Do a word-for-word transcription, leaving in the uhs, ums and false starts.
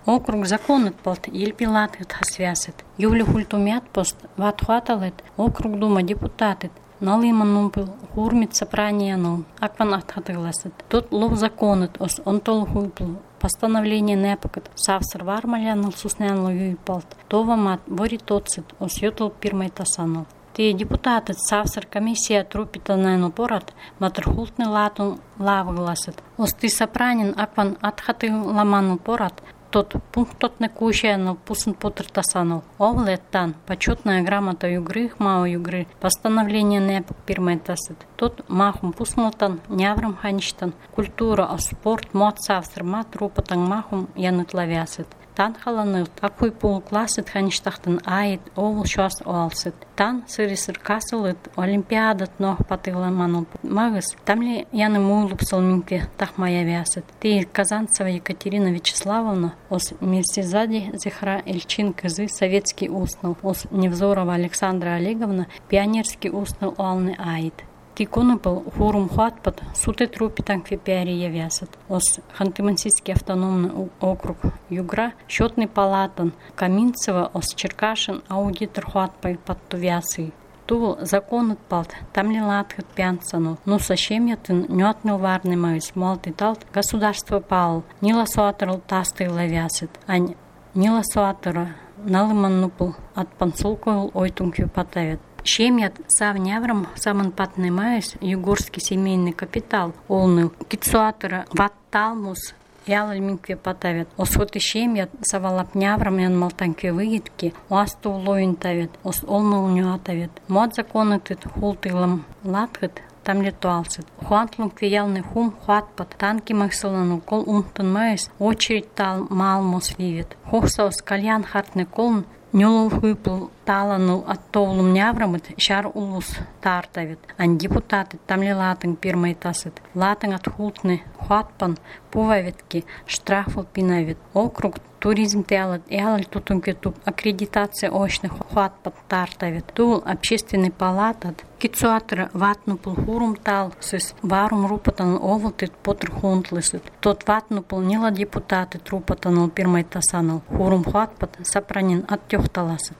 Округ законыт полт елпилатыт хасвясыт. Ювлю хультумят пост ватхуаталыт. Округ дума депутатыт. Налиман нумпыл хурмит сопраниянул. Акван атхатыгласыт. Тут лов законыт ос онтол хуйпл. Постановление непокат. Савсар вармалянул суснянлу юйпалт. Това мат бори тоцит ос ютл пирмай тасанул. Те депутаты савсар комиссия трупитанайну порат матрхултны латун лавгласыт. Ос ты сопранин акван атхаты ламану порат. Тот пунктот не кушаянул пусын потр тасанул. Овлеттан почетная грамота югры мао югры. Постановление непок пирмай тасыт. Тот махум пусмалтан няврам хаништан. Культура а спорт мод савсар мат рупатан махум янут лавясыт. Тан халанылт, акуй пул классыт хаништахтан айт, овул шос оалсыт. Тан сырисыр касылыт, олимпиадат нох патыгламанул магыс. Там ли яны муйлупсал минке тахмая вясыт. Ты Казанцева Екатерина Вячеславовна, ос Мирсизади Зихра Эльчин кызы советский уснул, ос Невзорова Александра Олеговна пионерский уснул оалны айт. Тикунапал хурум хватпат суты трупитан квипиари явясат. Ос Ханты-Мансийский автономный округ Югра, счетный палатан, Каминцева, ос Черкашин, аудитор хватпай подтувясы. Тул законут палт, там ли латхат пянцану, ну сащемятын нётныл варный майс, молты талт, государство пал, нила суатрал тасты лавясат, ань нила суатра налыман нупл, от пансулкойл ойтункви патавят. Шемьят савняврам саман патный майс, югорский семейный капитал, олныл, кицуатора ватталмус, ялаль минкве патавят. Ос вот и шемьят савалапняврам ян малтанкве выгидки, уасту улоин тавят, ос олныл нюатавят. Мод законытыт хултылам латхат, там летуалсыт. Хуантлун квиялный хум хуатпат, танки махсалану кол умтын майс, очередь тал малмус вивит. Хохсаус кальян хартный колн, Нёлул хуйпл таланул от толум няврамыт шар улус тартавит. Ан депутаты там ли латың пирмай тасыт. Латың от хултны хуатпан пувавитки штрафу пинавит. Округ туризм тялат ялаль тутунке туп аккредитация очных хуатпан тартавит. Тул общественный палатат. Кицуатра ватнупл хурум тал сыс варум рупатан овалтит потр хунтлысыт. Тот ватнупл нила депутаты трупатанул пирмай тасанул. Хурум хуатпат сапранин от тёхталасыт.